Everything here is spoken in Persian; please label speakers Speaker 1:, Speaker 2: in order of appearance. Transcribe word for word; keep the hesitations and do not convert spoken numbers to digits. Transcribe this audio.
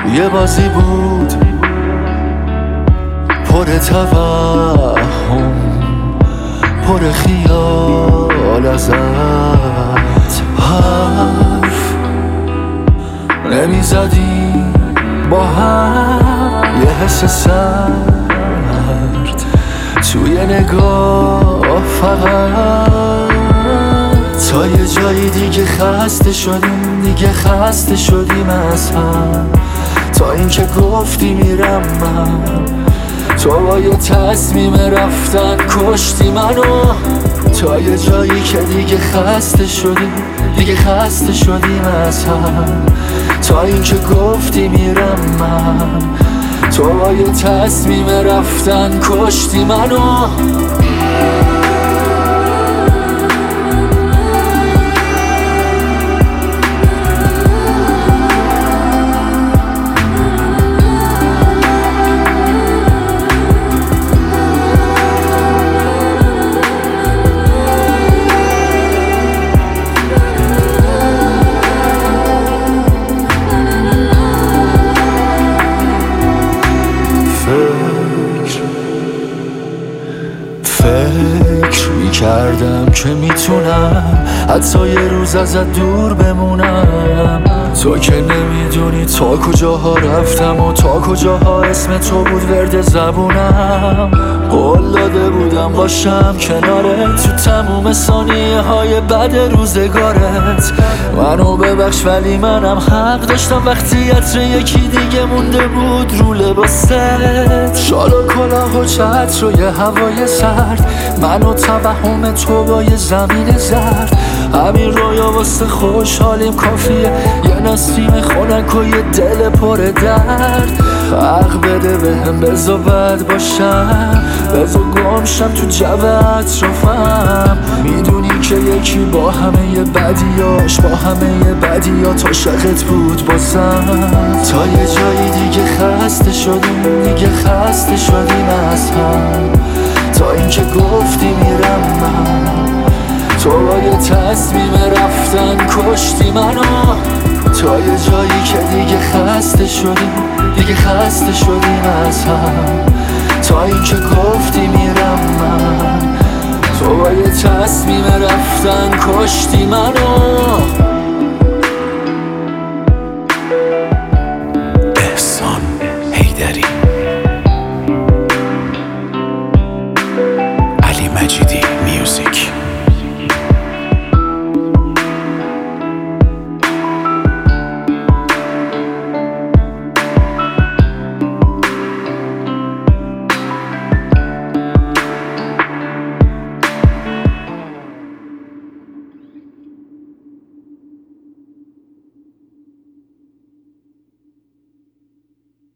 Speaker 1: یه بازی بود پر توهم، پر خیال ازت، حرف نمیزدیم با هم، یه حس سرد توی نگاه فقط. تا یه جایی دیگه خسته شدیم، دیگه خسته شدیم از هم، تا اینکه گفتی میرم من، تو با یه تصمیم رفتن کشتی منو. تا یه جایی که دیگه خسته شدیم، دیگه خسته شدیم از هم، تا اینکه گفتی میرم من، تو با یه تصمیم رفتن کشتی منو. فکر میکردم که میتونم حتی یه روز ازت دور بمونم، تو که نمیدونی تا کجاها رفتم و تا کجاها اسم تو بود ورد زبونم. قول داده بودم باشم کنارت تو تموم ثانیه های بد روزگارت. منو ببخش ولی منم حق داشتم وقتی عطر یکی دیگه مونده بود رو لباست. شال و کلاه و چتر و یه هوای سرد، من و توهم تو با یه زمین زرد، همین رویا واسه خوشحالیم کافیه، یه نسیم خنک و یه دل پر درد. حق بده بهم بذار بد باشم، بذار گم شم تو جو اطرافم. میدونی که یکی با همه ی بدیاش، با همه ی بدیات عاشقت بود بازم. تا یه جایی دیگه خسته شدیم، دیگه خسته شدیم از هم، تا اینکه گفتی میرم من، تو با یه تصمیم رفتن کشتی منو. تا یه جایی که دیگه خسته شدیم، دیگه خسته شدیم از هم، تا اینکه گفتی میرم من، تو با یه تصمیم رفتن کشتی منو.
Speaker 2: احسان حیدری.